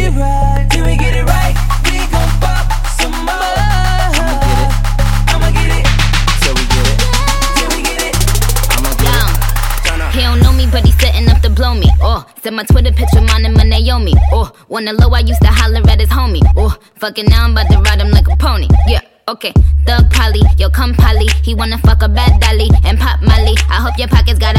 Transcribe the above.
it right. Till we get it right, we gon' fuck some more. I'ma get it. Till we get it. Till we get it. I'ma get it. He don't know me, but he's setting up to blow me. Oh, said my Twitter picture, mine and my Naomi. Oh, wanna low, I used to holler at his homie. Oh, fucking now I'm about to ride him like a pony. Yeah. Okay, Thug Polly, yo come Polly. He wanna fuck a bad dolly and pop Molly. I hope your pockets got a